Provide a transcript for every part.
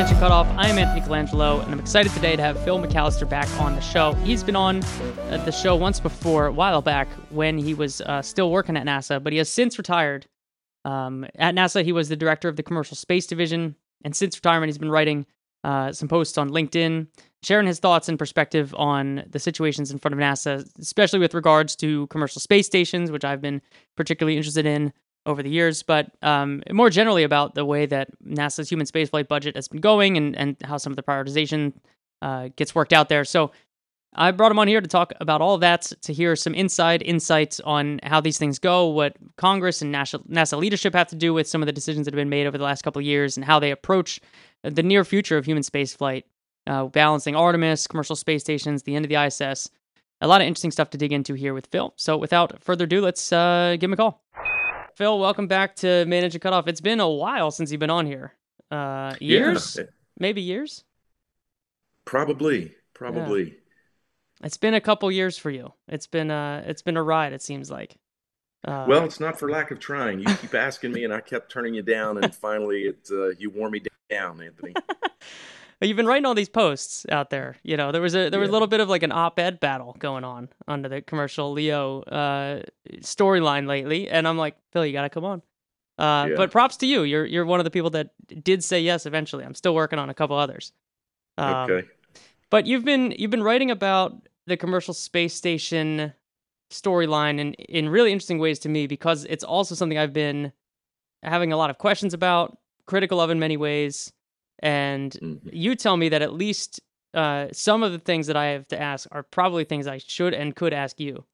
Manage a Cutoff. I am Anthony Colangelo, and I'm excited today to have Phil McAllister back on the show. He's been on the show once before, a while back, when he was still working at NASA, but he has since retired. At NASA, he was the director of the Commercial Space Division, and since retirement, he's been writing some posts on LinkedIn, sharing his thoughts and perspective on the situations in front of NASA, especially with regards to commercial space stations, which I've been particularly interested in over the years, but more generally about the way that NASA's human spaceflight budget has been going and how some of the prioritization gets worked out there. So I brought him on here to talk about all of that, to hear some insights on how these things go, what Congress and NASA leadership have to do with some of the decisions that have been made over the last couple of years, and how they approach the near future of human spaceflight, balancing Artemis, commercial space stations, the end of the ISS. A lot of interesting stuff to dig into here with Phil. So without further ado, let's give him a call. Phil, welcome back to Manage a Cutoff. It's been a while since you've been on here. Years? Yeah. Maybe years? Probably. Yeah. It's been a couple years for you. It's been a ride, it seems like. Well, it's not for lack of trying. You keep asking me, and I kept turning you down, and finally, you wore me down, Anthony. You've been writing all these posts out there. You know, there was a little bit of like an op-ed battle going on under the Commercial Leo storyline lately, and I'm like, Phil, you gotta come on. But props to you. You're one of the people that did say yes eventually. I'm still working on a couple others. Okay. But you've been writing about the commercial space station storyline in really interesting ways to me, because it's also something I've been having a lot of questions about, critical of in many ways. And you tell me that at least some of the things that I have to ask are probably things I should and could ask you.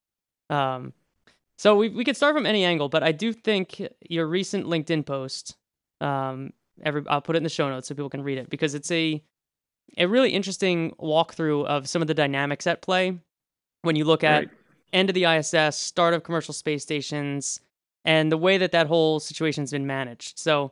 So we could start from any angle, but I do think your recent LinkedIn post, I'll put it in the show notes so people can read it, because it's a really interesting walkthrough of some of the dynamics at play when you look at end of the ISS, start of commercial space stations, and the way that whole situation's been managed. So,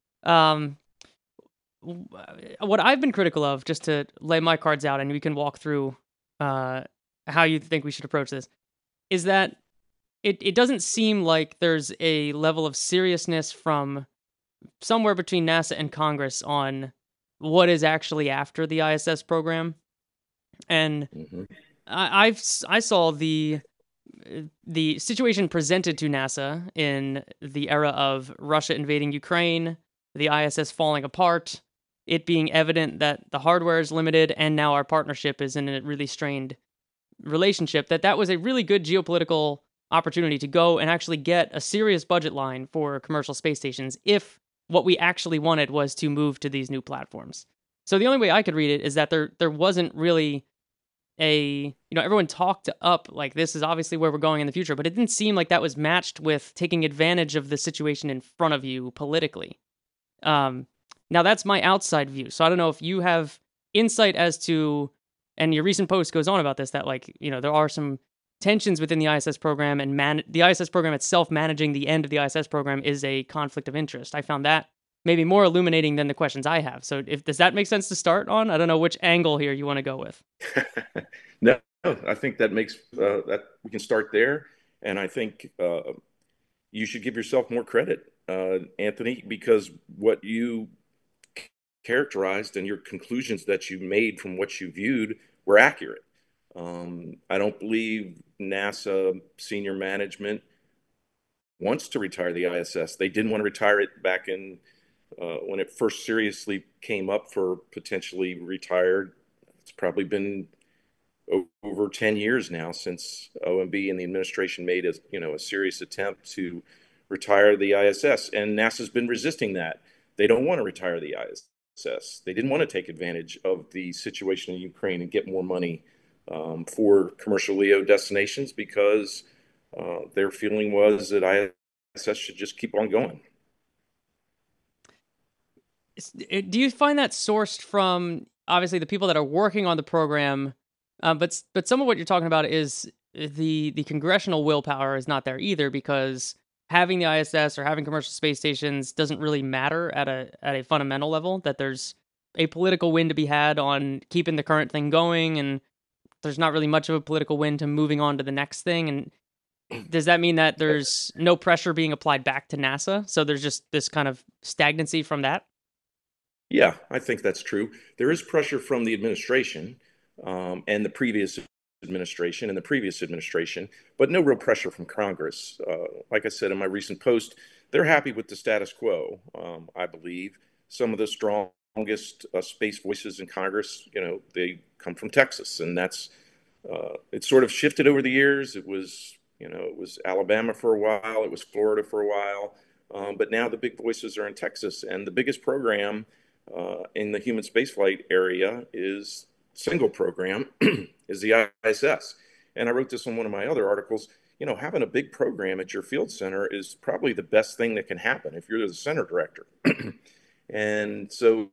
what I've been critical of, just to lay my cards out and we can walk through how you think we should approach this, is that it doesn't seem like there's a level of seriousness from somewhere between NASA and Congress on what is actually after the ISS program. And I saw the situation presented to NASA in the era of Russia invading Ukraine, the ISS falling apart, it being evident that the hardware is limited, and now our partnership is in a really strained relationship, that was a really good geopolitical opportunity to go and actually get a serious budget line for commercial space stations if what we actually wanted was to move to these new platforms. So the only way I could read it is that there wasn't really everyone talked up like this is obviously where we're going in the future, but it didn't seem like that was matched with taking advantage of the situation in front of you politically. Now that's my outside view. So I don't know if you have insight as to, and your recent post goes on about this, that there are some tensions within the ISS program, and the ISS program itself managing the end of the ISS program is a conflict of interest. I found that maybe more illuminating than the questions I have. So does that make sense to start on? I don't know which angle here you want to go with. No, I think that makes that we can start there, and I think you should give yourself more credit, Anthony, because what you characterized and your conclusions that you made from what you viewed were accurate. I don't believe NASA senior management wants to retire the ISS. They didn't want to retire it back in when it first seriously came up for potentially retired. It's probably been over 10 years now since OMB and the administration made a serious attempt to retire the ISS, and NASA's been resisting that. They don't want to retire the ISS. They didn't want to take advantage of the situation in Ukraine and get more money for commercial LEO destinations, because their feeling was that ISS should just keep on going. Do you find that sourced from obviously the people that are working on the program, but some of what you're talking about is the congressional willpower is not there either, because having the ISS or having commercial space stations doesn't really matter at a fundamental level, that there's a political win to be had on keeping the current thing going, and there's not really much of a political win to moving on to the next thing. And does that mean that there's no pressure being applied back to NASA? So there's just this kind of stagnancy from that? Yeah, I think that's true. There is pressure from the administration and the previous administration and the previous administration, but no real pressure from Congress. Like I said in my recent post, they're happy with the status quo, I believe. Some of the strongest space voices in Congress, they come from Texas, and it's sort of shifted over the years. It was Alabama for a while, it was Florida for a while, but now the big voices are in Texas, and the biggest program in the human spaceflight area is single program is the ISS. And I wrote this in one of my other articles. Having a big program at your field center is probably the best thing that can happen if you're the center director. And so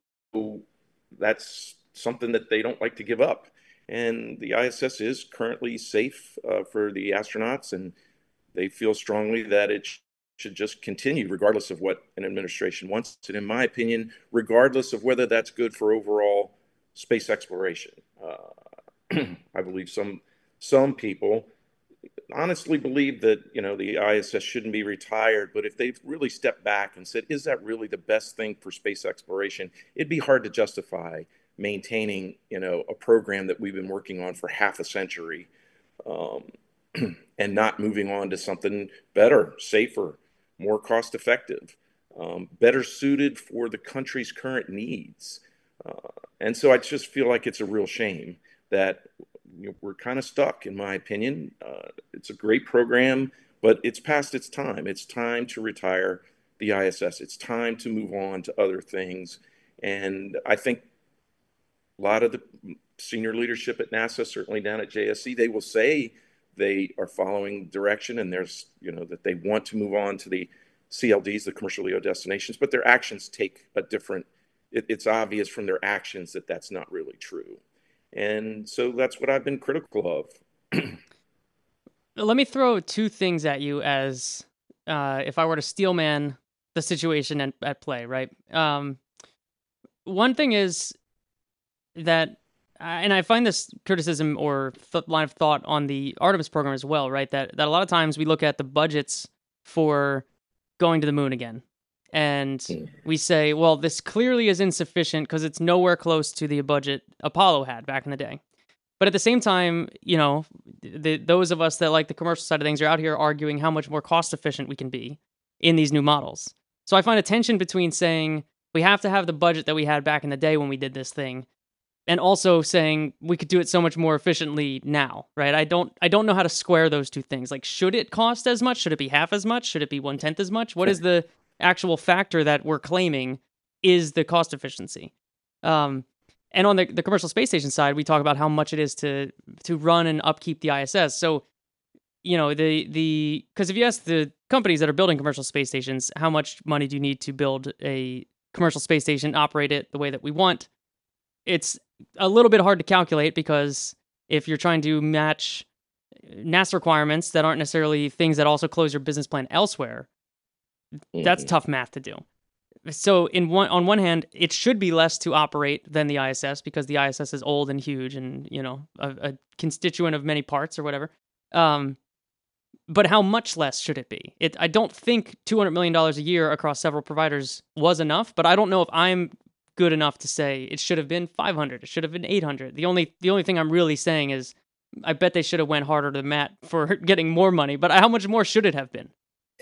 that's something that they don't like to give up. And the ISS is currently safe for the astronauts, and they feel strongly that it should just continue, regardless of what an administration wants. And in my opinion, regardless of whether that's good for overall space exploration. I believe some people honestly believe that the ISS shouldn't be retired, but if they've really stepped back and said, "Is that really the best thing for space exploration?" It'd be hard to justify maintaining a program that we've been working on for half a century, um, and not moving on to something better, safer, more cost effective, better suited for the country's current needs. And so I just feel like it's a real shame that we're kind of stuck, in my opinion. It's a great program, but it's past its time. It's time to retire the ISS. It's time to move on to other things. And I think a lot of the senior leadership at NASA, certainly down at JSC, they will say they are following direction, and that they want to move on to the CLDs, the commercial LEO destinations, but their actions take a different, it's obvious from their actions that that's not really true. And so that's what I've been critical of. Let me throw two things at you as if I were to steelman the situation at play, right? One thing is that, and I find this criticism or line of thought on the Artemis program as well, right? That a lot of times we look at the budgets for going to the moon again, and we say, well, this clearly is insufficient because it's nowhere close to the budget Apollo had back in the day. But at the same time, those of us that like the commercial side of things are out here arguing how much more cost efficient we can be in these new models. So I find a tension between saying we have to have the budget that we had back in the day when we did this thing, and also saying we could do it so much more efficiently now, right? I don't know how to square those two things. Like, should it cost as much? Should it be half as much? Should it be 1/10 as much? What is the actual factor that we're claiming is the cost efficiency? And on the commercial space station side, we talk about how much it is to run and upkeep the ISS. So, because if you ask the companies that are building commercial space stations, how much money do you need to build a commercial space station, operate it the way that we want? It's a little bit hard to calculate because if you're trying to match NASA requirements that aren't necessarily things that also close your business plan elsewhere, that's tough math to do. So on one hand, it should be less to operate than the ISS because the ISS is old and huge and, a constituent of many parts or whatever. But how much less should it be? I don't think $200 million a year across several providers was enough, but I don't know if I'm good enough to say it should have been 500, it should have been 800. The only thing I'm really saying is I bet they should have went harder to Matt for getting more money, but how much more should it have been?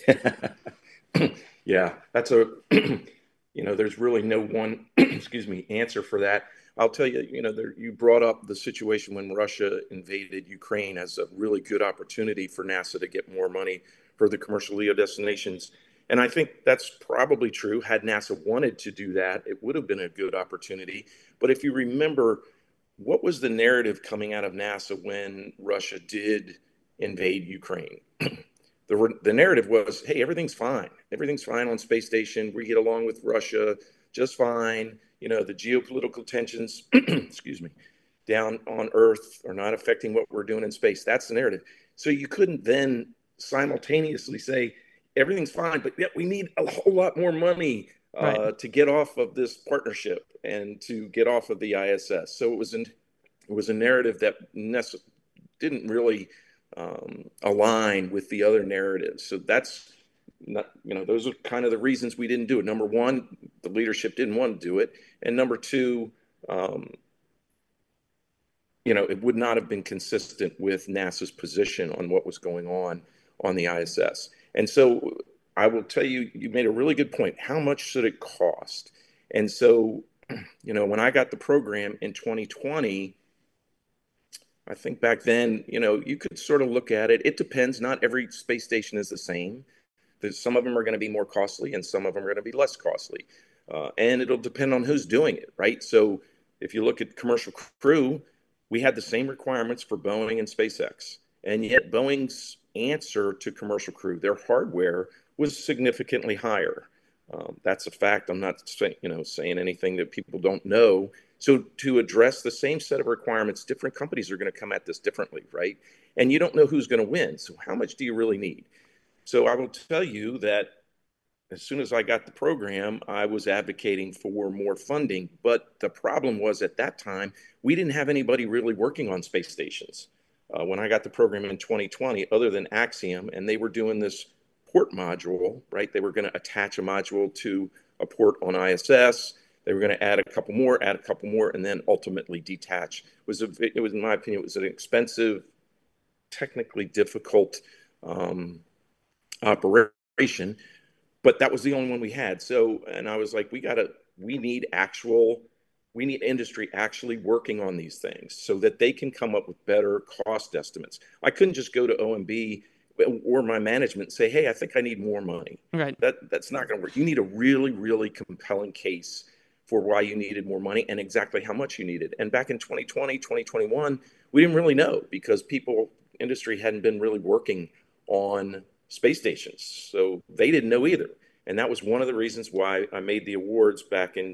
Yeah, there's really no one, excuse me, answer for that. I'll tell you, you brought up the situation when Russia invaded Ukraine as a really good opportunity for NASA to get more money for the commercial LEO destinations. And I think that's probably true. Had NASA wanted to do that, it would have been a good opportunity. But if you remember, what was the narrative coming out of NASA when Russia did invade Ukraine? The narrative was, hey, everything's fine. Everything's fine on space station. We get along with Russia just fine. The geopolitical tensions, excuse me, down on Earth are not affecting what we're doing in space. That's the narrative. So you couldn't then simultaneously say everything's fine, but yet we need a whole lot more money Right. to get off of this partnership and to get off of the ISS. So it was a narrative that didn't really align with the other narratives. So that's those are kind of the reasons we didn't do it. Number one, the leadership didn't want to do it, and number two, um, it would not have been consistent with NASA's position on what was going on the ISS. And so I will tell you, you made a really good point. How much should it cost? And so, when I got the program in 2020, I think back then, you could sort of look at it. It depends. Not every space station is the same. Some of them are going to be more costly and some of them are going to be less costly. And it'll depend on who's doing it, right? So if you look at Commercial Crew, we had the same requirements for Boeing and SpaceX. And yet Boeing's answer to Commercial Crew, their hardware was significantly higher. That's a fact. I'm not saying anything that people don't know. So to address the same set of requirements, different companies are going to come at this differently, right? And you don't know who's going to win. So how much do you really need? So I will tell you that as soon as I got the program, I was advocating for more funding. But the problem was at that time, we didn't have anybody really working on space stations. When I got the program in 2020, other than Axiom, and they were doing this port module, right? They were going to attach a module to a port on ISS. They were going to add a couple more, and then ultimately detach. It was, in my opinion, it was an expensive, technically difficult operation, but that was the only one we had. So, and I was like, we need industry actually working on these things so that they can come up with better cost estimates. I couldn't just go to OMB or my management and say, hey, I think I need more money. Right. That's not going to work. You need a really, really compelling case for why you needed more money and exactly how much you needed. And back in 2020, 2021, we didn't really know because industry hadn't been really working on space stations. So they didn't know either. And that was one of the reasons why I made the awards back in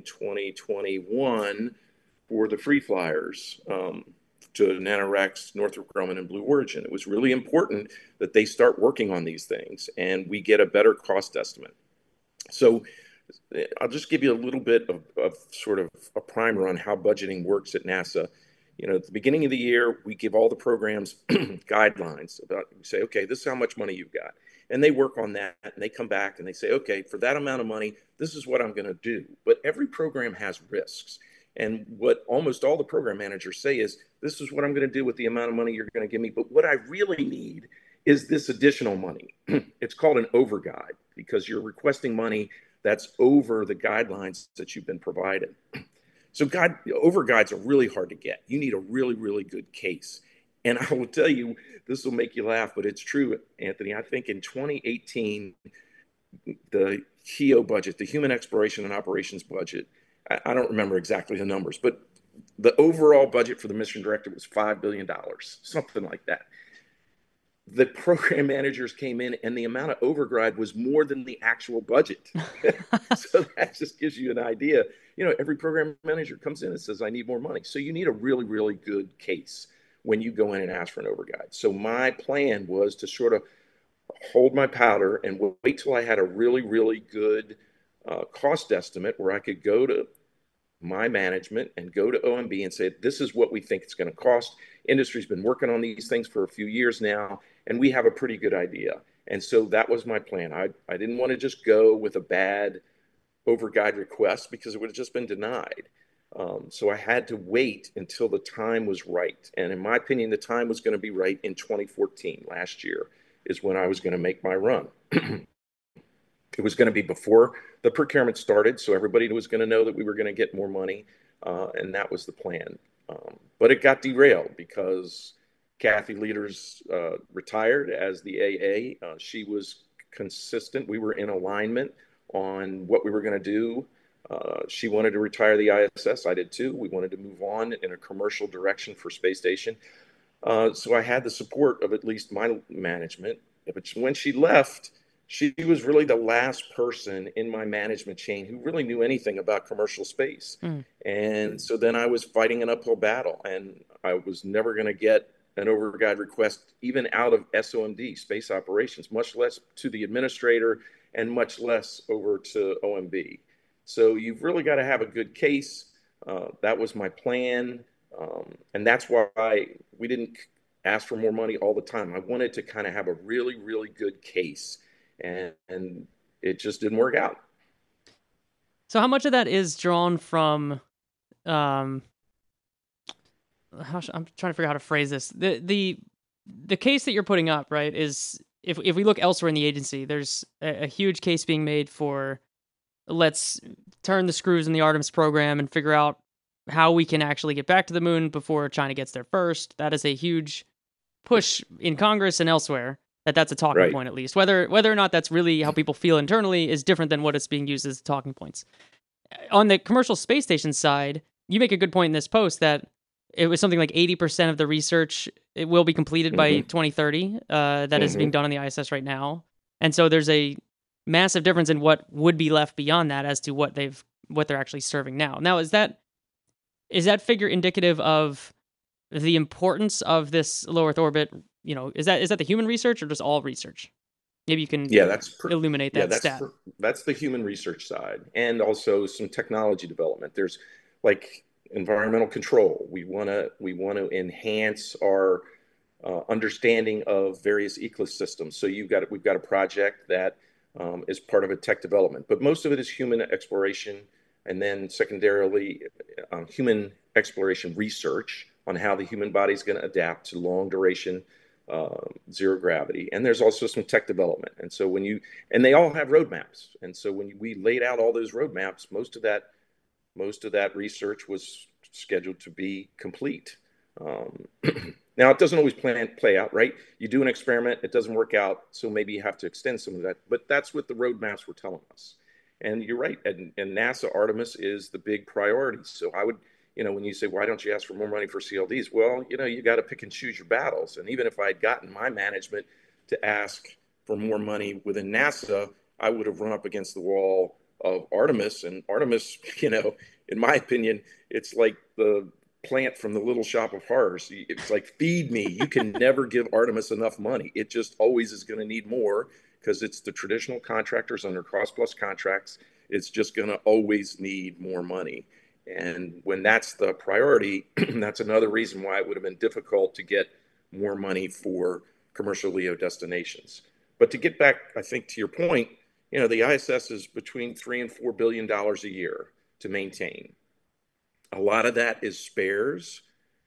2021 for the free flyers to NanoRacks, Northrop Grumman, and Blue Origin. It was really important that they start working on these things and we get a better cost estimate. So I'll just give you a little bit of sort of a primer on how budgeting works at NASA. At the beginning of the year, we give all the programs guidelines about, we say, okay, this is how much money you've got. And they work on that and they come back and they say, okay, for that amount of money, this is what I'm going to do. But every program has risks. And what almost all the program managers say is, this is what I'm going to do with the amount of money you're going to give me. But what I really need is this additional money. It's called an overguide because you're requesting money that's over the guidelines that you've been provided. So overguides are really hard to get. You need a really, really good case. And I will tell you, this will make you laugh, but it's true, Anthony. I think in 2018, the HEO budget, the Human Exploration and Operations budget, I don't remember exactly the numbers, but the overall budget for the mission director was $5 billion, something like that. The program managers came in and the amount of override was more than the actual budget. So that just gives you an idea. Every program manager comes in and says, I need more money. So you need a really, really good case when you go in and ask for an overguide. So my plan was to sort of hold my powder and wait till I had a really, really good cost estimate where I could go to my management and go to OMB and say, this is what we think it's going to cost. Industry's been working on these things for a few years now, and we have a pretty good idea. And so that was my plan. I didn't want to just go with a bad overguide request because it would have just been denied. So I had to wait until the time was right. And in my opinion, the time was going to be right in 2014, last year, is when I was going to make my run. It was going to be before the procurement started, so everybody was going to know that we were going to get more money, and that was the plan. But it got derailed because Kathy Leaders retired as the AA. She was consistent. We were in alignment on what we were going to do. She wanted to retire the ISS. I did too. We wanted to move on in a commercial direction for space station. So I had the support of at least my management. But when she left, she was really the last person in my management chain who really knew anything about commercial space. And so then I was fighting an uphill battle, and I was never going to get an overguide request even out of SOMD, Space Operations, much less to the administrator and much less over to OMB. So you've really got to have a good case. That was my plan. And that's why we didn't ask for more money all the time. I wanted to kind of have a really, really good case. and it just didn't work out. So how much of that is drawn from um I'm trying to figure out how to phrase this. The case that you're putting up, right, is if we look elsewhere in the agency, there's a huge case being made for let's turn the screws in the Artemis program and figure out how we can actually get back to the moon before China gets there first. That is a huge push in Congress and elsewhere. That's a talking Right. point, at least. Whether or not that's really how people feel internally is different than what it's being used as talking points. On the commercial space station side, you make a good point in this post that it was something like 80% of the research it will be completed by Mm-hmm. 2030 that is being Mm-hmm. done on the ISS right now. And so there's a massive difference in what would be left beyond that as to what they're actually serving now. Now, is that figure indicative of the importance of this low Earth orbit? Is that the human research or just all research? Maybe you can Yeah, illuminate yeah, that stat. that's the human research side, and also some technology development. There's like environmental control. We want to enhance our understanding of various ecosystems. So we've got a project that is part of a tech development, but most of it is human exploration, and then secondarily, human exploration research on how the human body is going to adapt to long duration uh, zero gravity. And there's also some tech development. And so and they all have roadmaps. And so we laid out all those roadmaps, most of that research was scheduled to be complete. Um, Now, it doesn't always play out, right? You do an experiment, it doesn't work out, so maybe you have to extend some of that. But that's what the roadmaps were telling us. And you're right. And NASA Artemis is the big priority. So when you say, why don't you ask for more money for CLDs? Well, you got to pick and choose your battles. And even if I had gotten my management to ask for more money within NASA, I would have run up against the wall of Artemis. And Artemis, in my opinion, it's like the plant from the Little Shop of Horrors. It's like, feed me. You can never give Artemis enough money. It just always is going to need more because it's the traditional contractors under cost plus contracts. It's just going to always need more money. And when that's the priority, that's another reason why it would have been difficult to get more money for commercial LEO destinations. But to get back, I think, to your point, the ISS is between $3 and $4 billion a year to maintain. A lot of that is spares.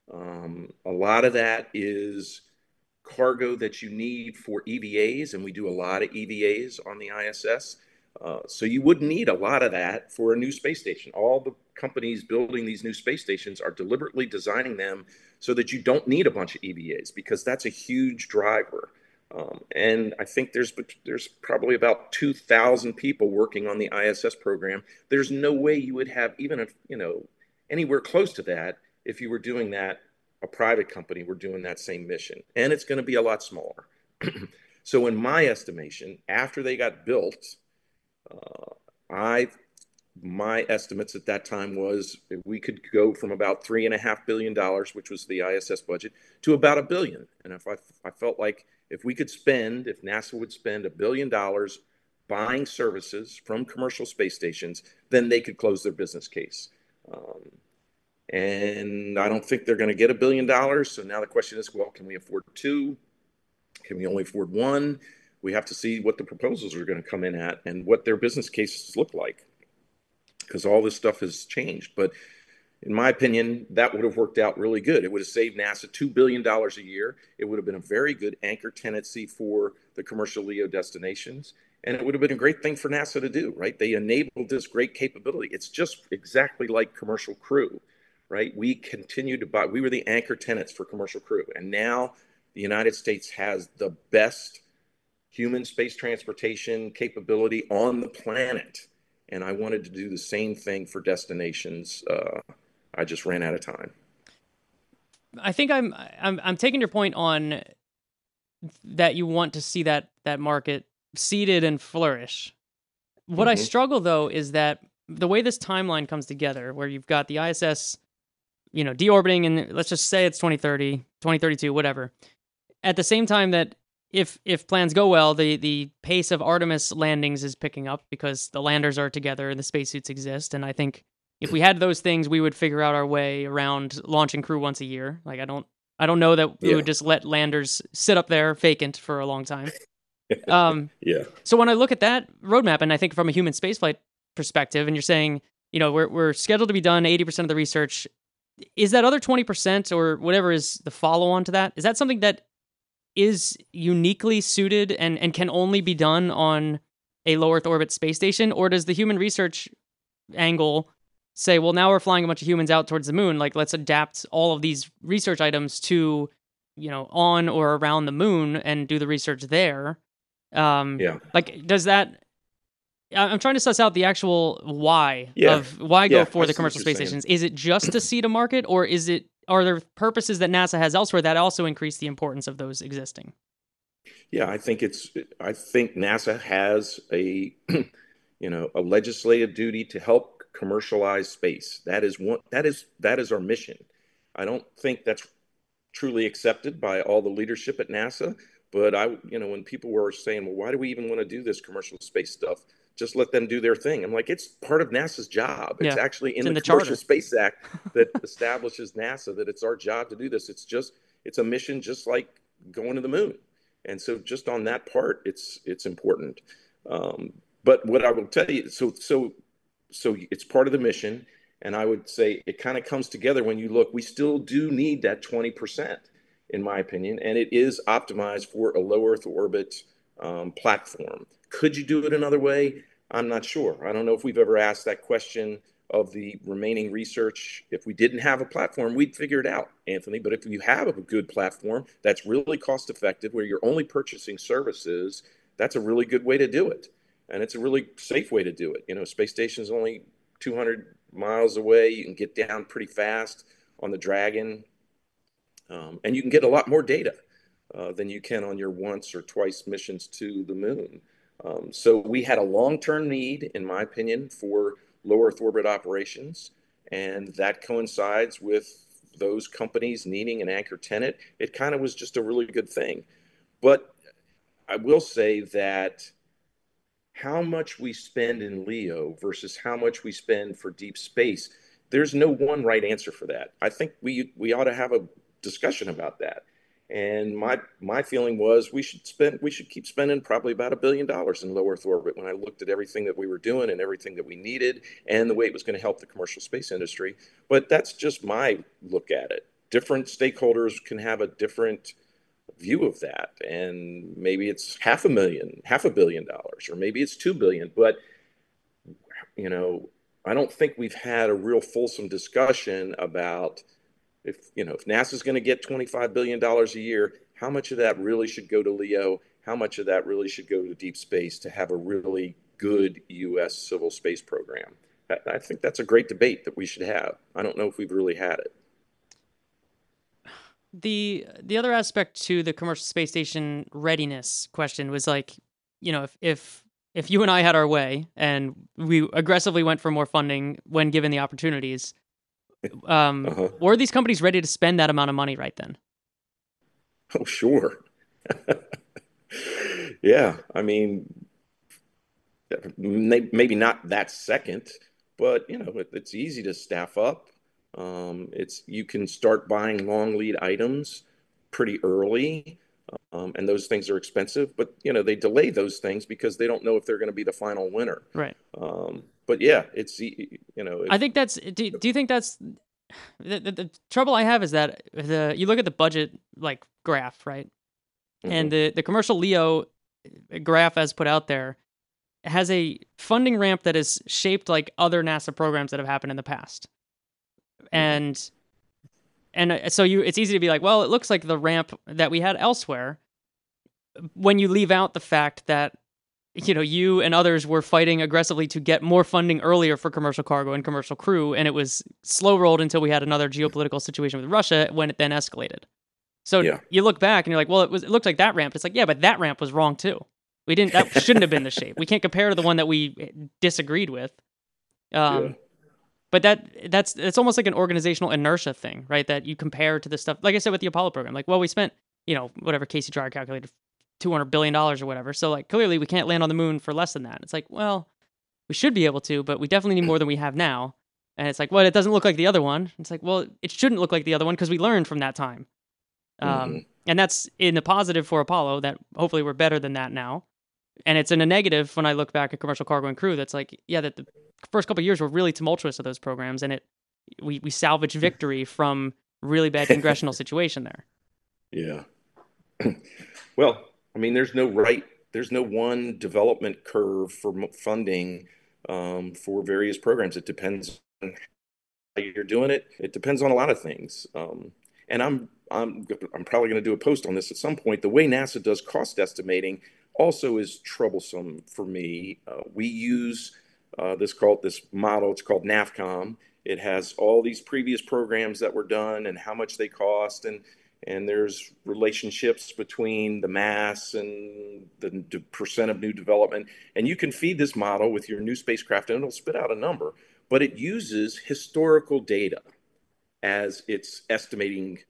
A lot of that is cargo that you need for EVAs, and we do a lot of EVAs on the ISS. So you wouldn't need a lot of that for a new space station. All the companies building these new space stations are deliberately designing them so that you don't need a bunch of EVAs because that's a huge driver. And I think there's probably about 2,000 people working on the ISS program. There's no way you would have even anywhere close to that if you were doing that. A private company were doing that same mission, and it's going to be a lot smaller. So, in my estimation, after they got built, uh, I my estimates at that time was we could go from about $3.5 billion, which was the ISS budget, to about $1 billion. And I felt like if NASA would spend $1 billion buying services from commercial space stations, then they could close their business case. Um, and I don't think they're going to get $1 billion. So now the question is, well, can we afford two? Can we only afford one? We have to see what the proposals are going to come in at and what their business cases look like because all this stuff has changed. But in my opinion, that would have worked out really good. It would have saved NASA $2 billion a year. It would have been a very good anchor tenancy for the commercial LEO destinations. And it would have been a great thing for NASA to do, right? They enabled this great capability. It's just exactly like commercial crew, right? We were the anchor tenants for commercial crew. And now the United States has the best human space transportation capability on the planet. And I wanted to do the same thing for destinations. I just ran out of time. I think I'm taking your point on that you want to see that market seeded and flourish. What I Mm-hmm. struggle though is that the way this timeline comes together, where you've got the ISS, deorbiting, and let's just say it's 2030, 2032, whatever. At the same time that if plans go well, the pace of Artemis landings is picking up because the landers are together and the spacesuits exist. And I think if we had those things, we would figure out our way around launching crew once a year. Like I don't know that we Yeah. would just let landers sit up there vacant for a long time. Um, Yeah. so when I look at that roadmap, and I think from a human spaceflight perspective, and you're saying, we're scheduled to be done 80% of the research, is that other 20% or whatever is the follow on to that? Is that something that is uniquely suited and can only be done on a low Earth orbit space station? Or does the human research angle say, well, now we're flying a bunch of humans out towards the moon, like let's adapt all of these research items to, on or around the moon and do the research there? Yeah. Like, does that? I'm trying to suss out the actual why Yeah. of why go Yeah. for I the see what commercial you're space saying. stations. Is it just to seed a market, or are there purposes that NASA has elsewhere that also increase the importance of those existing? Yeah, I think NASA has a, a legislative duty to help commercialize space. That is our mission. I don't think that's truly accepted by all the leadership at NASA. But when people were saying, well, why do we even want to do this commercial space stuff? Just let them do their thing. I'm like, it's part of NASA's job. It's Yeah, actually it's in in the the Commercial charter. Space Act that establishes NASA that it's our job to do this. It's a mission just like going to the moon. And so just on that part, it's important. Um, but what I will tell you, so it's part of the mission. And I would say it kind of comes together when you look, we still do need that 20%, in my opinion, and it is optimized for a low Earth orbit platform. Could you do it another way? I'm not sure. I don't know if we've ever asked that question of the remaining research. If we didn't have a platform, we'd figure it out, Anthony. But if you have a good platform that's really cost effective, where you're only purchasing services, that's a really good way to do it. And it's a really safe way to do it. Space station's only 200 miles away. You can get down pretty fast on the Dragon, and you can get a lot more data than you can on your once or twice missions to the moon. So we had a long-term need, in my opinion, for low Earth orbit operations, and that coincides with those companies needing an anchor tenant. It kind of was just a really good thing. But I will say that how much we spend in LEO versus how much we spend for deep space, there's no one right answer for that. I think we ought to have a discussion about that. And my feeling was we should keep spending probably about $1 billion in low Earth orbit when I looked at everything that we were doing and everything that we needed and the way it was going to help the commercial space industry. But that's just my look at it. Different stakeholders can have a different view of that, and maybe it's $500 million, or maybe it's 2 billion. But you know I don't think we've had a real fulsome discussion about if NASA's going to get $25 billion a year, how much of that really should go to LEO, how much of that really should go to deep space to have a really good US civil space program. I think that's a great debate that we should have. I don't know if we've really had it. The other aspect to the commercial space station readiness question was like, if you and I had our way and we aggressively went for more funding when given the opportunities, Uh-huh. were these companies ready to spend that amount of money right then? Oh, sure. Yeah, I mean, maybe not that second, but it's easy to staff up. It's You can start buying long lead items pretty early, and those things are expensive. But they delay those things because they don't know if they're going to be the final winner. Right. But yeah, I think that's. Do you think that's the trouble I have is that you look at the budget like graph, right? And mhm. the commercial LEO graph as put out there has a funding ramp that is shaped like other NASA programs that have happened in the past. Mhm. And so it's easy to be like, well, it looks like the ramp that we had elsewhere when you leave out the fact that you and others were fighting aggressively to get more funding earlier for commercial cargo and commercial crew, and it was slow rolled until we had another geopolitical situation with Russia when it then escalated. So Yeah. you look back and you're like, well, it looked like that ramp. It's like, yeah, but that ramp was wrong too. That shouldn't have been the shape. We can't compare to the one that we disagreed with. Yeah. Um, but that's it's almost like an organizational inertia thing, right? That you compare to the stuff, like I said with the Apollo program. Like, well, we spent, whatever Casey Dreyer calculated, $200 billion or whatever. So like clearly we can't land on the moon for less than that. It's like, well, we should be able to, but we definitely need more than we have now. And it's like, well, it doesn't look like the other one. It's like, well, it shouldn't look like the other one because we learned from that time. Mhm. And that's in the positive for Apollo, that hopefully we're better than that now. And it's in a negative when I look back at Commercial Cargo and Crew. That's like, yeah, that the first couple of years were really tumultuous of those programs, and we salvaged victory from really bad congressional situation there. Yeah. Well, I mean, there's no one development curve for funding for various programs. It depends on how you're doing it. It depends on a lot of things. And I'm probably going to do a post on this at some point. The way NASA does cost estimating also is troublesome for me. We use this model. It's called NAVCOM. It has all these previous programs that were done and how much they cost, and there's relationships between the mass and the percent of new development. And you can feed this model with your new spacecraft, and it'll spit out a number. But it uses historical data as its estimating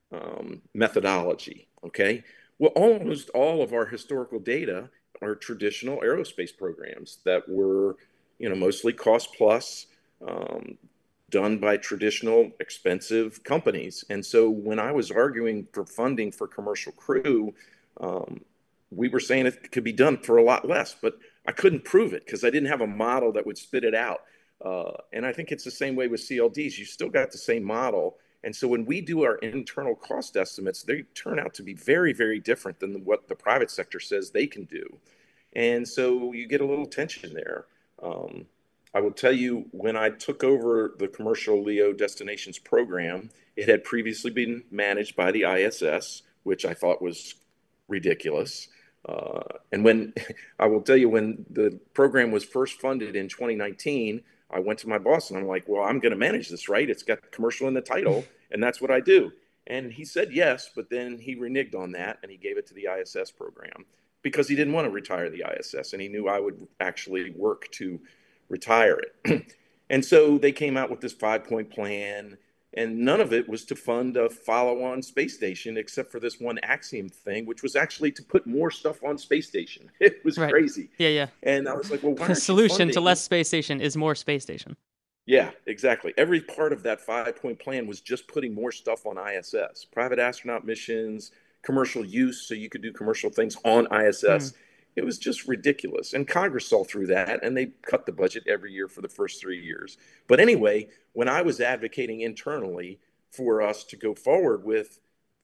methodology. Okay. Well, almost all of our historical data are traditional aerospace programs that were, mostly cost plus, um, done by traditional expensive companies. And so when I was arguing for funding for Commercial Crew, um, we were saying it could be done for a lot less, but I couldn't prove it because I didn't have a model that would spit it out. And I think it's the same way with CLDs. You still got the same model. And so when we do our internal cost estimates, they turn out to be very, very different than what the private sector says they can do. And so you get a little tension there. Um, I will tell you, when I took over the Commercial LEO Destinations program, it had previously been managed by the ISS, which I thought was ridiculous. And when I will tell you, when the program was first funded in 2019, I went to my boss and I'm like, well, I'm going to manage this, right? It's got commercial in the title, and that's what I do. And he said yes, but then he reneged on that and he gave it to the ISS program because he didn't want to retire the ISS and he knew I would actually work to retire it. And so they came out with this 5 point plan, and none of it was to fund a follow on space station except for this one Axiom thing, which was actually to put more stuff on space station. It was Right. crazy. Yeah, yeah. And I was like, well, why The aren't you solution to less funding? space station is more space station. Yeah, exactly. Every part of that 5 point plan was just putting more stuff on ISS, private astronaut missions, commercial use, so you could do commercial things on Hmm. ISS. It was just ridiculous. And Congress saw through that and they cut the budget every year for the first 3 years. But anyway, when I was advocating internally for us to go forward with,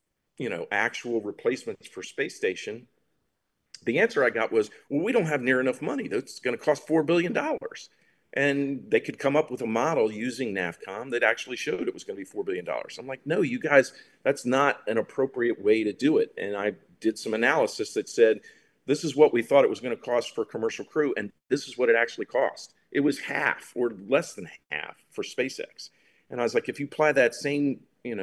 actual replacements for space station, the answer I got was, well, we don't have near enough money. That's going to cost $4 billion. And they could come up with a model using NAVCOM that actually showed it was going to be $4 billion. I'm like, no, you guys, that's not an appropriate way to do it. And I did some analysis that said, this is what we thought it was going to cost for Commercial Crew, and this is what it actually cost. It was half or less than half for SpaceX. And I was like, if you apply that same,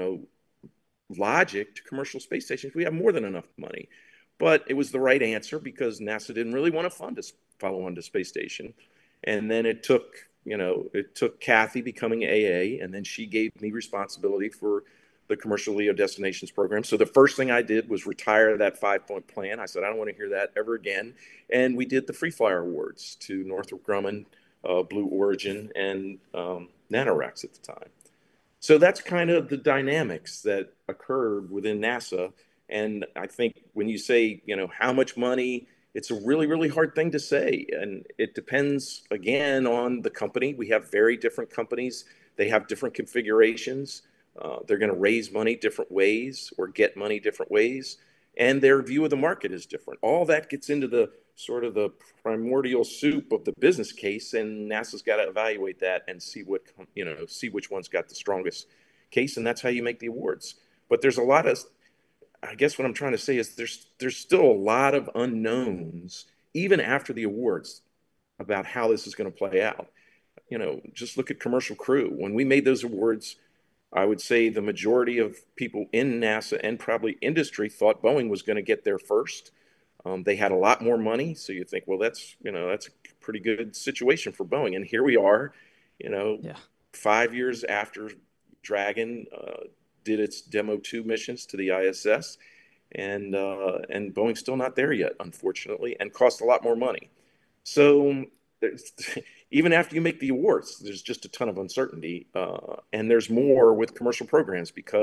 logic to commercial space stations, we have more than enough money. But it was the right answer because NASA didn't really want to fund a follow on to space station. And then it took Kathy becoming AA, and then she gave me responsibility for the Commercial LEO Destinations program. So the first thing I did was retire that 5 point plan. I said, I don't want to hear that ever again. And we did the Free Flyer Awards to Northrop Grumman, Blue Origin, and NanoRacks at the time. So that's kind of the dynamics that occurred within NASA. And I think when you say, how much money, it's a really, really hard thing to say. And it depends, again, on the company. We have very different companies, they have different configurations. They're going to raise money different ways or get money different ways. And their view of the market is different. All that gets into the sort of the primordial soup of the business case, and NASA's got to evaluate that and see which one's got the strongest case, and that's how you make the awards. But there's a lot of, I guess what I'm trying to say is there's still a lot of unknowns even after the awards about how this is going to play out. Just look at Commercial Crew. When we made those awards, I would say the majority of people in NASA and probably industry thought Boeing was going to get there first. They had a lot more money, so you think, well, that's a pretty good situation for Boeing. And here we are, you know, Yeah. 5 years after Dragon did its Demo 2 missions to the ISS, and Boeing's still not there yet, unfortunately, and cost a lot more money. So even after you make the awards, there's just a ton of uncertainty, and there's more with commercial programs because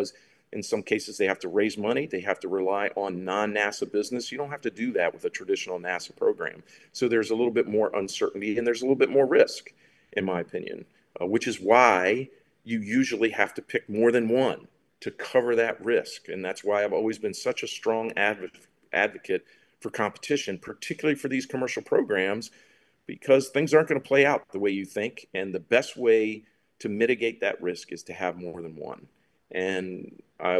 In some cases, they have to raise money. They have to rely on non-NASA business. You don't have to do that with a traditional NASA program. So there's a little bit more uncertainty and there's a little bit more risk, in my opinion, which is why you usually have to pick more than one to cover that risk. And that's why I've always been such a strong advocate for competition, particularly for these commercial programs, because things aren't going to play out the way you think. And the best way to mitigate that risk is to have more than one. And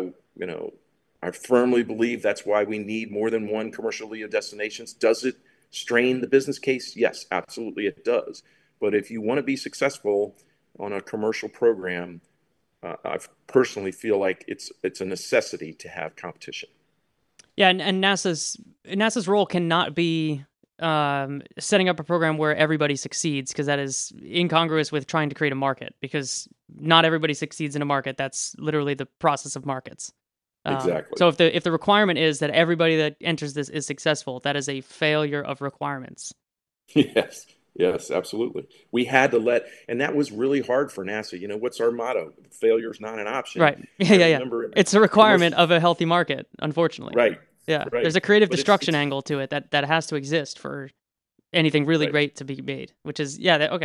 I firmly believe that's why we need more than one commercial LEO destinations. Does it strain the business case? Yes, absolutely it does. But if you want to be successful on a commercial program, I personally feel like it's a necessity to have competition. Yeah, and NASA's role cannot be setting up a program where everybody succeeds, because that is incongruous with trying to create a market, because not everybody succeeds in a market. That's literally the process of markets. Exactly. So if the requirement is that everybody that enters this is successful, that is a failure of requirements. Yes, yes, absolutely. We had to and that was really hard for NASA. What's our motto? Failure is not an option. Right. I Yeah. remember It's a requirement of a healthy market, unfortunately. Right, Yeah. right. There's a creative But destruction angle to it that has to exist for anything really right. great to be made, which is,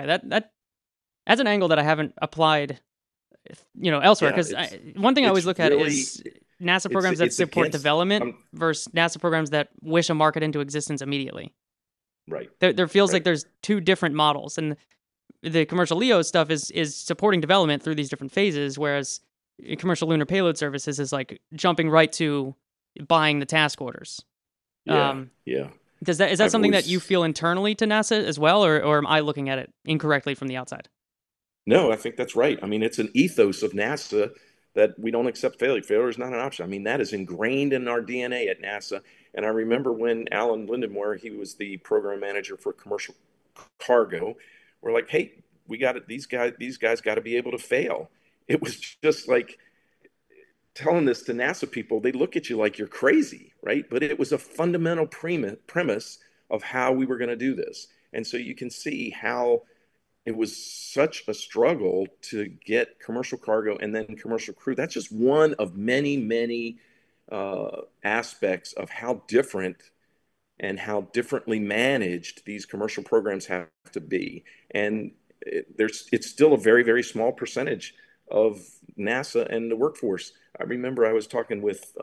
that's an angle that I haven't applied, elsewhere. Because one thing I always look at is NASA programs that support development versus NASA programs that wish a market into existence immediately. Right. There feels like there's two different models, and the commercial LEO stuff is supporting development through these different phases, whereas commercial lunar payload services is like jumping right to buying the task orders. Yeah. Is that something that you feel internally to NASA as well, or am I looking at it incorrectly from the outside? No, I think that's right. I mean, it's an ethos of NASA that we don't accept failure. Failure is not an option. I mean, that is ingrained in our DNA at NASA. And I remember when Alan Lindenmoyer, he was the program manager for commercial cargo, we're like, hey, we got it. These guys got to be able to fail. It was just like telling this to NASA people. They look at you like you're crazy, right? But it was a fundamental premise of how we were going to do this. And so you can see how it was such a struggle to get commercial cargo and then commercial crew. That's just one of many, many aspects of how different and how differently managed these commercial programs have to be. And it's still a very, very small percentage of NASA and the workforce. I remember I was talking with,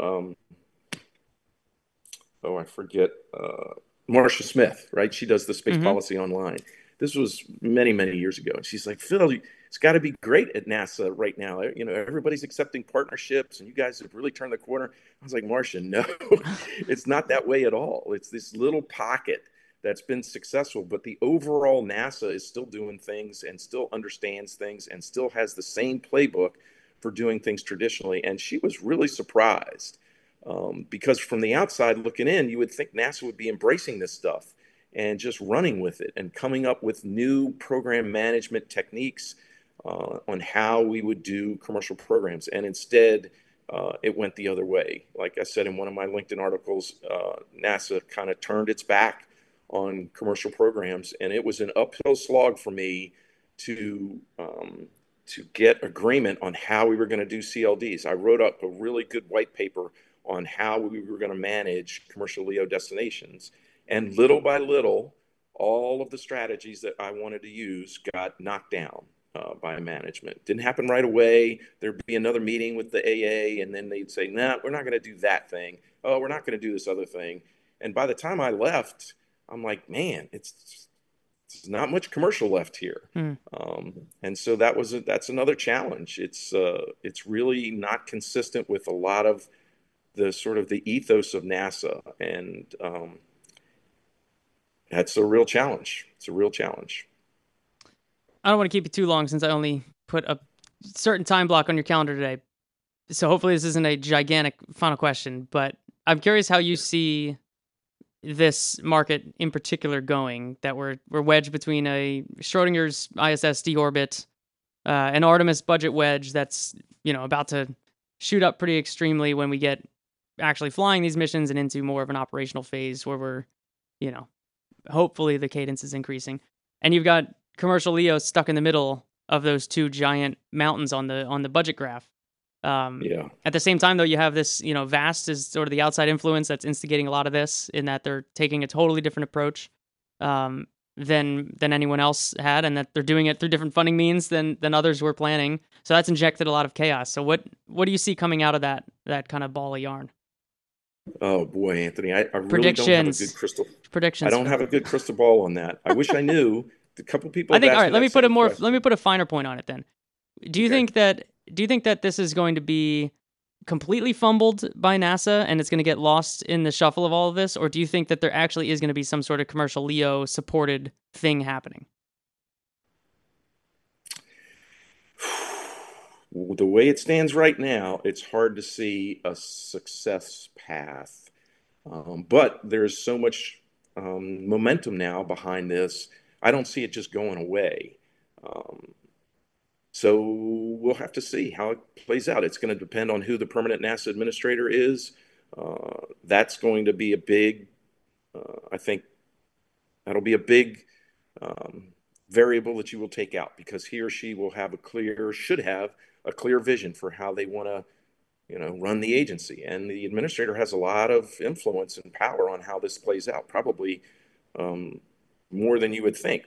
I forget, Marcia Smith, right? She does the space policy online. This was many, many years ago. And she's like, Phil, it's got to be great at NASA right now. Everybody's accepting partnerships and you guys have really turned the corner. I was like, Marcia, no, it's not that way at all. It's this little pocket that's been successful, but the overall NASA is still doing things and still understands things and still has the same playbook for doing things traditionally. And she was really surprised because from the outside looking in, you would think NASA would be embracing this stuff and just running with it and coming up with new program management techniques on how we would do commercial programs. And instead, it went the other way. Like I said in one of my LinkedIn articles, NASA kind of turned its back on commercial programs, and it was an uphill slog for me to get agreement on how we were going to do CLDs. I wrote up a really good white paper on how we were going to manage commercial LEO destinations. And little by little, all of the strategies that I wanted to use got knocked down by management. Didn't happen right away. There'd be another meeting with the AA, and then they'd say, nah, we're not going to do that thing. Oh, we're not going to do this other thing. And by the time I left, I'm like, man, it's not much commercial left here. And so that's another challenge. It's really not consistent with a lot of the sort of the ethos of NASA. And that's a real challenge. It's a real challenge. I don't want to keep you too long since I only put a certain time block on your calendar today. So hopefully this isn't a gigantic final question, but I'm curious how you see this market in particular going, that we're wedged between a Schrodinger's ISS deorbit, an Artemis budget wedge that's, about to shoot up pretty extremely when we get actually flying these missions and into more of an operational phase where we're, hopefully the cadence is increasing. And you've got commercial LEO stuck in the middle of those two giant mountains on the budget graph. Yeah. At the same time, though, you have this, Vast is sort of the outside influence that's instigating a lot of this, in that they're taking a totally different approach um, than anyone else had, and that they're doing it through different funding means than others were planning. So that's injected a lot of chaos. So what do you see coming out of that kind of ball of yarn? Oh boy, Anthony, I really don't have a good Predictions, crystal. I predictions, don't Phil. have a good crystal ball on that. I wish I knew. A couple people I have think. All asked right, me that same let me question. put a finer point on it then. Do you Okay. think that this is going to be completely fumbled by NASA and it's going to get lost in the shuffle of all of this, or do you think that there actually is going to be some sort of commercial LEO supported thing happening? The way it stands right now, it's hard to see a success path. But there's so much momentum now behind this. I don't see it just going away. Um, so we'll have to see how it plays out. It's going to depend on who the permanent NASA administrator is. That's going to be a big, I think, that'll be a big um, variable that you will take out because he or she will have should have a clear vision for how they want to, run the agency. And the administrator has a lot of influence and power on how this plays out, probably um, more than you would think.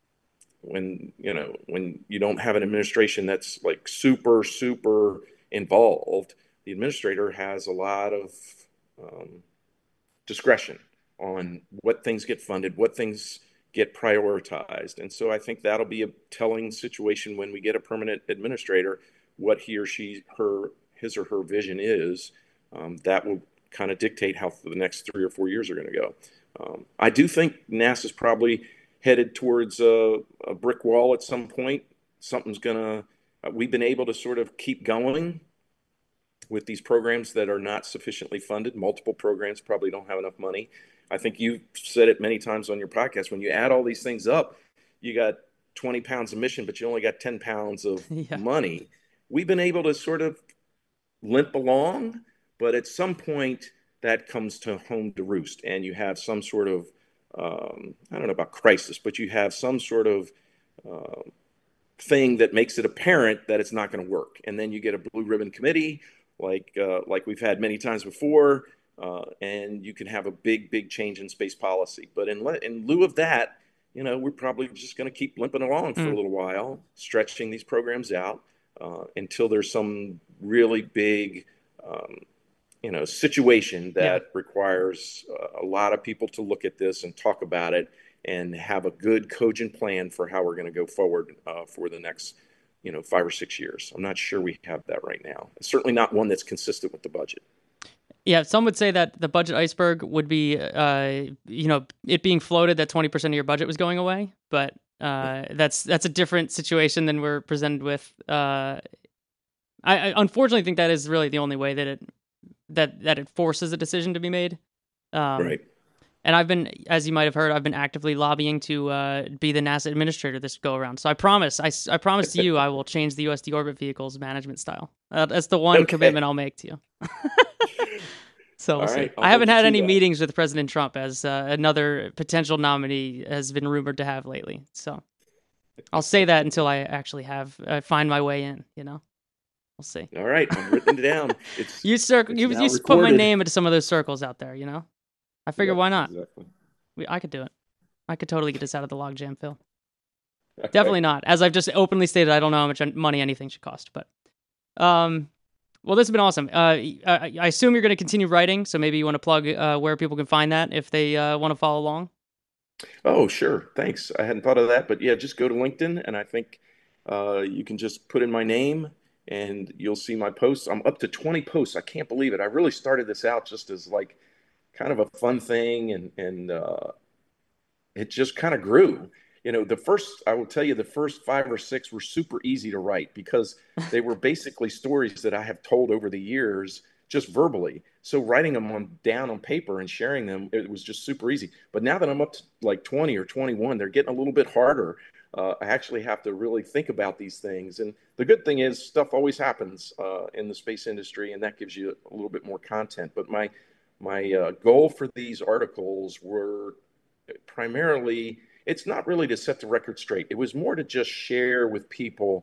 When you don't have an administration that's like super involved, the administrator has a lot of um, discretion on what things get funded, what things get prioritized. And so I think that'll be a telling situation when we get a permanent administrator, what he or she, his or her vision is. That will kind of dictate how the next 3 or 4 years are going to go. I do think NASA's probably headed towards a brick wall at some point. Something's going to, we've been able to sort of keep going with these programs that are not sufficiently funded. Multiple programs probably don't have enough money. I think you've said it many times on your podcast. When you add all these things up, you got 20 pounds of mission, but you only got 10 pounds of Yeah. money. We've been able to sort of limp along, but at some point that comes to home to roost, and you have some sort of I don't know about crisis, but you have some sort of uh, thing that makes it apparent that it's not going to work, and then you get a blue ribbon committee like we've had many times before, and you can have a big change in space policy. But in lieu of that, we're probably just going to keep limping along for a Mm, little while, stretching these programs out until there's some really big um, situation yeah. that requires a lot of people to look at this and talk about it and have a good cogent plan for how we're going to go forward for the next 5 or 6 years. I'm not sure we have that right now. It's certainly not one that's consistent with the budget. Yeah, some would say that the budget iceberg would be, it being floated that 20% of your budget was going away, but that's a different situation than we're presented with. I unfortunately think that is really the only way that it forces a decision to be made. Um, Right. and I've been, as you might have heard, I've been actively lobbying to be the NASA administrator this go around. So I promise to you, I will change the USD orbit vehicles management style. That's the one Okay. commitment I'll make to you. So we'll All see. right. I'll I haven't hold you had to any that. meetings with President Trump, as another potential nominee has been rumored to have lately. So I'll say that until I actually find my way in. We'll see. All right. I'm written it down. It's You now just put my recorded. name into some of those circles out there. I figure Yep, why not? exactly. I could do it. I could totally get us out of the logjam, Phil. All right. Definitely not. As I've just openly stated, I don't know how much money anything should cost. But, um, well, this has been awesome. I assume you're going to continue writing, so maybe you want to plug where people can find that if they want to follow along. Oh, sure. Thanks. I hadn't thought of that, but yeah, just go to LinkedIn and I think you can just put in my name and you'll see my posts. I'm up to 20 posts. I can't believe it. I really started this out just as like kind of a fun thing and it just kind of grew. I will tell you, the first 5 or 6 were super easy to write because they were basically stories that I have told over the years just verbally. So writing them down on paper and sharing them, it was just super easy. But now that I'm up to like 20 or 21, they're getting a little bit harder. I actually have to really think about these things. And the good thing is, stuff always happens in the space industry, and that gives you a little bit more content. But my goal for these articles were primarily, it's not really to set the record straight. It was more to just share with people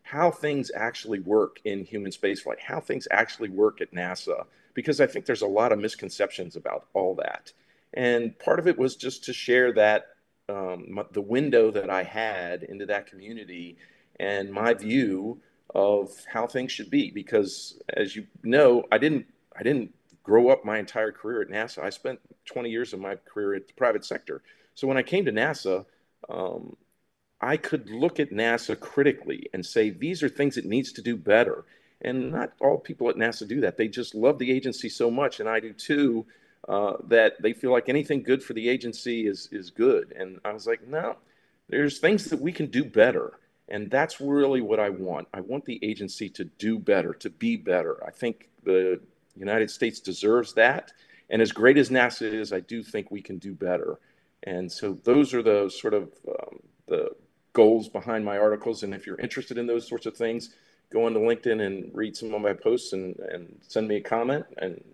how things actually work in human spaceflight, how things actually work at NASA, because I think there's a lot of misconceptions about all that. And part of it was just to share that the window that I had into that community and my view of how things should be. Because as you know, I didn't grow up my entire career at NASA. I spent 20 years of my career at the private sector. So when I came to NASA, I could look at NASA critically and say, these are things it needs to do better. And not all people at NASA do that. They just love the agency so much, and I do too, that they feel like anything good for the agency is good. And I was like, no, there's things that we can do better. And that's really what I want. I want the agency to do better, to be better. I think the United States deserves that. And as great as NASA is, I do think we can do better. And so those are the sort of the goals behind my articles. And if you're interested in those sorts of things, go onto LinkedIn and read some of my posts and send me a comment and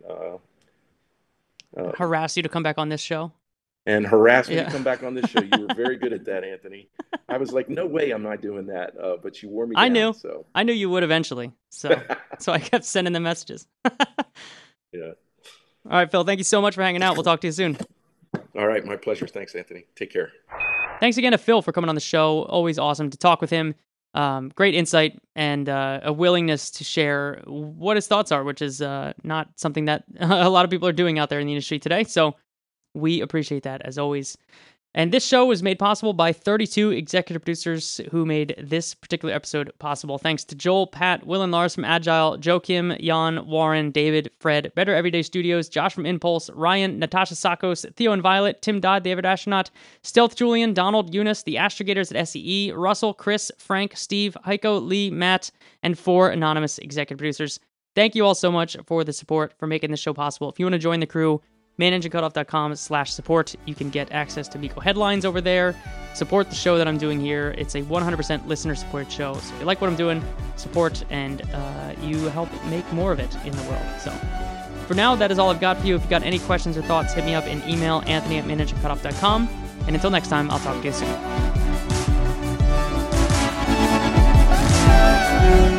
harass you to come back on this show. And harass me to come back on this show. You were very good at that, Anthony. I was like, no way I'm not doing that. But you wore me down. I knew you would eventually. So I kept sending the messages. Yeah. All right, Phil, thank you so much for hanging out. We'll talk to you soon. All right, my pleasure. Thanks, Anthony. Take care. Thanks again to Phil for coming on the show. Always awesome to talk with him. Great insight and a willingness to share what his thoughts are, which is not something that a lot of people are doing out there in the industry today. So we appreciate that, as always. And this show was made possible by 32 executive producers who made this particular episode possible. Thanks to Joel, Pat, Will and Lars from Agile, Joe Kim, Jan, Warren, David, Fred, Better Everyday Studios, Josh from Impulse, Ryan, Natasha Sakos, Theo and Violet, Tim Dodd, David Astronaut, Stealth Julian, Donald, Eunice, the Astrogators at SEE, Russell, Chris, Frank, Steve, Heiko, Lee, Matt, and 4 anonymous executive producers. Thank you all so much for the support, for making this show possible. If you want to join the crew, mainenginecutoff.com/support. You can get access to Miko headlines over there. Support the show that I'm doing here. It's a 100% listener-supported show. So if you like what I'm doing, support, and you help make more of it in the world. So for now, that is all I've got for you. If you've got any questions or thoughts, hit me up in email, anthony@mainenginecutoff.com. And until next time, I'll talk to you soon.